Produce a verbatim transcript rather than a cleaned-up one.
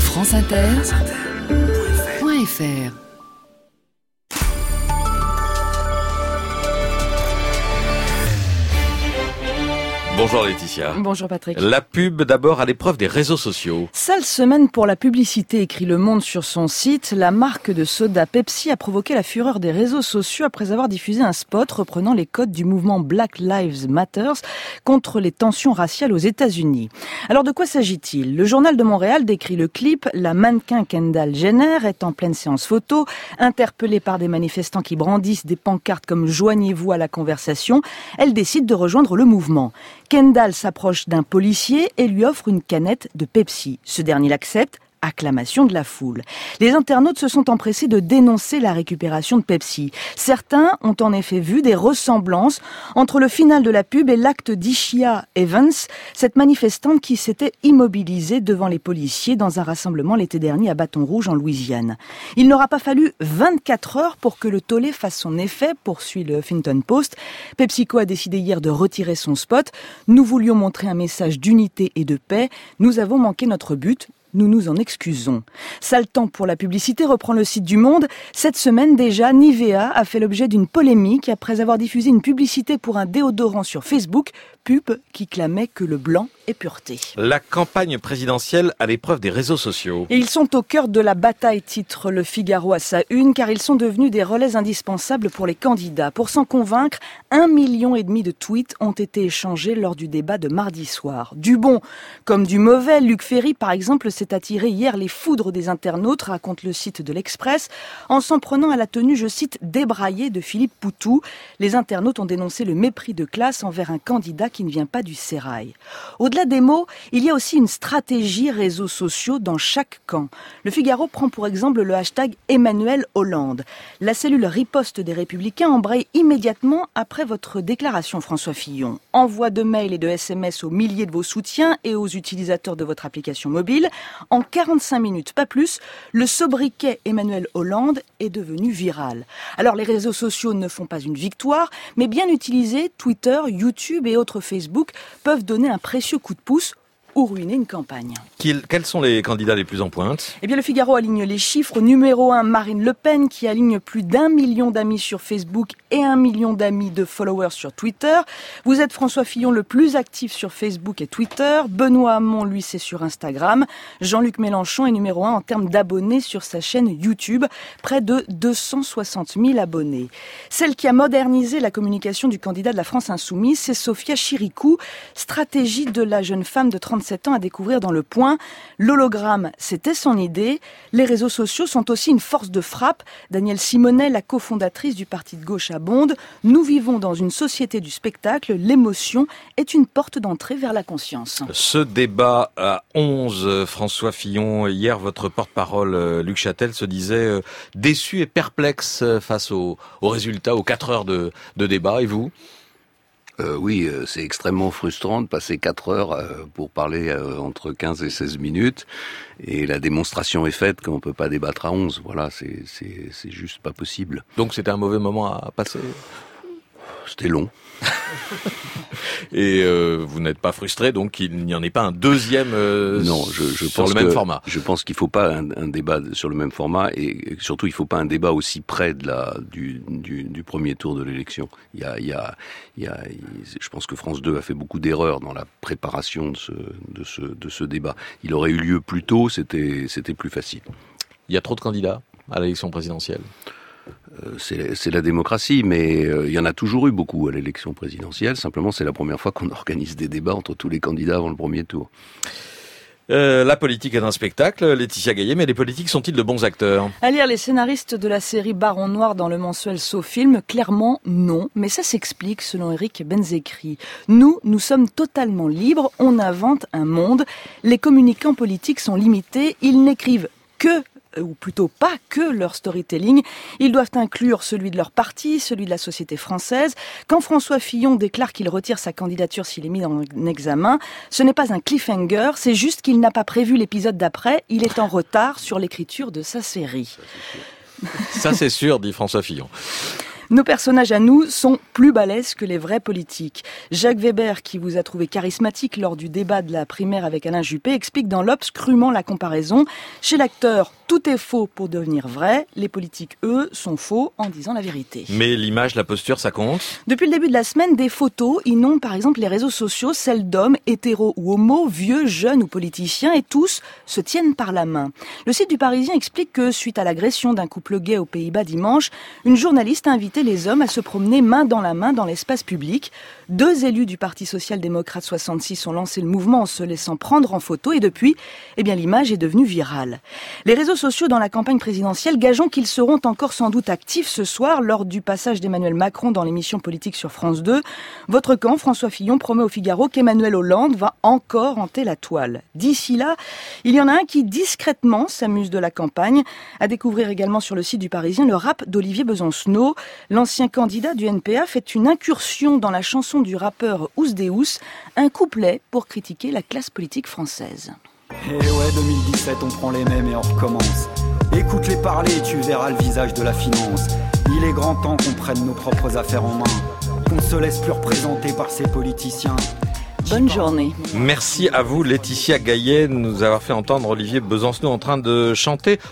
France Inter point F R. Bonjour Laetitia. Bonjour Patrick. La pub d'abord à l'épreuve des réseaux sociaux. Sale semaine pour la publicité, écrit Le Monde sur son site. La marque de soda Pepsi a provoqué la fureur des réseaux sociaux après avoir diffusé un spot reprenant les codes du mouvement Black Lives Matter contre les tensions raciales aux États-Unis. Alors de quoi s'agit-il ? Le Journal de Montréal décrit le clip. La mannequin Kendall Jenner est en pleine séance photo, interpellée par des manifestants qui brandissent des pancartes comme « Joignez-vous à la conversation ». Elle décide de rejoindre le mouvement. Kendall s'approche d'un policier et lui offre une canette de Pepsi. Ce dernier l'accepte. Acclamation de la foule. Les internautes se sont empressés de dénoncer la récupération de Pepsi. Certains ont en effet vu des ressemblances entre le final de la pub et l'acte d'Ishia Evans, cette manifestante qui s'était immobilisée devant les policiers dans un rassemblement l'été dernier à Baton Rouge en Louisiane. Il n'aura pas fallu vingt-quatre heures pour que le tollé fasse son effet, poursuit le Huffington Post. PepsiCo a décidé hier de retirer son spot. Nous voulions montrer un message d'unité et de paix. Nous avons manqué notre but. Nous nous en excusons. Sale temps pour la publicité, reprend le site du Monde. Cette semaine déjà, Nivea a fait l'objet d'une polémique après avoir diffusé une publicité pour un déodorant sur Facebook, pub qui clamait que le blanc est pureté. La campagne présidentielle à l'épreuve des réseaux sociaux. Et ils sont au cœur de la bataille, titre Le Figaro à sa une, car ils sont devenus des relais indispensables pour les candidats. Pour s'en convaincre, un million et demi de tweets ont été échangés lors du débat de mardi soir. Du bon comme du mauvais, Luc Ferry, par exemple, s'est attiré hier les foudres des internautes, raconte le site de l'Express, en s'en prenant à la tenue, je cite, débraillée de Philippe Poutou. Les internautes ont dénoncé le mépris de classe envers un candidat qui ne vient pas du sérail. Au-delà des mots, il y a aussi une stratégie réseaux sociaux dans chaque camp. Le Figaro prend pour exemple le hashtag Emmanuel Hollande. La cellule riposte des Républicains embraye immédiatement après votre déclaration, François Fillon. Envoi de mails et de S M S aux milliers de vos soutiens et aux utilisateurs de votre application mobile. En quarante-cinq minutes, pas plus, le sobriquet Emmanuel Hollande est devenu viral. Alors les réseaux sociaux ne font pas une victoire, mais bien utilisés, Twitter, YouTube et autres Facebook peuvent donner un précieux coup de pouce ou ruiner une campagne. Quels sont les candidats les plus en pointe ? Eh bien, le Figaro aligne les chiffres. Numéro un, Marine Le Pen, qui aligne plus d'un million d'amis sur Facebook et un million d'amis de followers sur Twitter. Vous êtes François Fillon, le plus actif sur Facebook et Twitter. Benoît Hamon, lui, c'est sur Instagram. Jean-Luc Mélenchon est numéro un en termes d'abonnés sur sa chaîne YouTube. Près de deux cent soixante mille abonnés. Celle qui a modernisé la communication du candidat de la France Insoumise, c'est Sophia Chirikou. Stratégie de la jeune femme de trente-sept ans à découvrir dans Le Point. L'hologramme, c'était son idée. Les réseaux sociaux sont aussi une force de frappe. Danielle Simonet, la cofondatrice du parti de gauche, abonde. Nous vivons dans une société du spectacle. L'émotion est une porte d'entrée vers la conscience. Ce débat à onze, François Fillon, hier, votre porte-parole, Luc Châtel, se disait déçu et perplexe face aux, aux résultats, aux quatre heures de, de débat. Et vous ? Euh, oui, euh, c'est extrêmement frustrant de passer quatre heures euh, pour parler euh, entre quinze et seize minutes. Et la démonstration est faite qu'on ne peut pas débattre à onze. Voilà, c'est, c'est, c'est juste pas possible. Donc c'était un mauvais moment à passer ? C'était long. Et euh, vous n'êtes pas frustré, donc qu'il n'y en ait pas un deuxième euh, non, je, je sur pense le même que, format. Je pense qu'il ne faut pas un, un débat sur le même format et surtout il ne faut pas un débat aussi près de la, du, du, du premier tour de l'élection. Il y a, il y a, il y a, je pense que France deux a fait beaucoup d'erreurs dans la préparation de ce, de ce, de ce débat. Il aurait eu lieu plus tôt, c'était, c'était plus facile. Il y a trop de candidats à l'élection présidentielle. Euh, c'est, c'est la démocratie, mais euh, il y en a toujours eu beaucoup à l'élection présidentielle. Simplement, c'est la première fois qu'on organise des débats entre tous les candidats avant le premier tour. Euh, la politique est un spectacle, Laetitia Gaillet, mais les politiques sont-ils de bons acteurs ? À lire les scénaristes de la série Baron Noir dans le mensuel SoFilm, clairement non, mais ça s'explique selon Eric Benzekri. Nous, nous sommes totalement libres, on invente un monde. Les communicants politiques sont limités, ils n'écrivent que ou plutôt pas que leur storytelling. Ils doivent inclure celui de leur parti, celui de la société française. Quand François Fillon déclare qu'il retire sa candidature s'il est mis en examen, ce n'est pas un cliffhanger, c'est juste qu'il n'a pas prévu l'épisode d'après. Il est en retard sur l'écriture de sa série. Ça c'est sûr, dit François Fillon. Nos personnages à nous sont plus balèzes que les vrais politiques. Jacques Weber, qui vous a trouvé charismatique lors du débat de la primaire avec Alain Juppé, explique dans l'Obs crûment la comparaison. Chez l'acteur, tout est faux pour devenir vrai. Les politiques, eux, sont faux en disant la vérité. Mais l'image, la posture, ça compte ? Depuis le début de la semaine, des photos inondent par exemple les réseaux sociaux, celles d'hommes, hétéros ou homo, vieux, jeunes ou politiciens, et tous se tiennent par la main. Le site du Parisien explique que, suite à l'agression d'un couple gay aux Pays-Bas dimanche, une journaliste a invité les hommes à se promener main dans la main dans l'espace public. Deux élus du Parti social-démocrate soixante-six ont lancé le mouvement en se laissant prendre en photo, et depuis, eh bien, l'image est devenue virale. Les réseaux sociaux dans la campagne présidentielle, gageons qu'ils seront encore sans doute actifs ce soir lors du passage d'Emmanuel Macron dans l'émission politique sur France deux. Votre camp, François Fillon, promet au Figaro qu'Emmanuel Hollande va encore hanter la toile. D'ici là, il y en a un qui discrètement s'amuse de la campagne. À découvrir également sur le site du Parisien le rap d'Olivier Besancenot. L'ancien candidat du N P A fait une incursion dans la chanson du rappeur Ousdeus, un couplet pour critiquer la classe politique française. Et ouais, deux mille dix-sept, on prend les mêmes et on recommence. Écoute-les parler et tu verras le visage de la finance. Il est grand temps qu'on prenne nos propres affaires en main, qu'on se laisse plus représenter par ces politiciens. Bonne journée. Merci à vous, Laetitia Gaillet, de nous avoir fait entendre Olivier Besancenot en train de chanter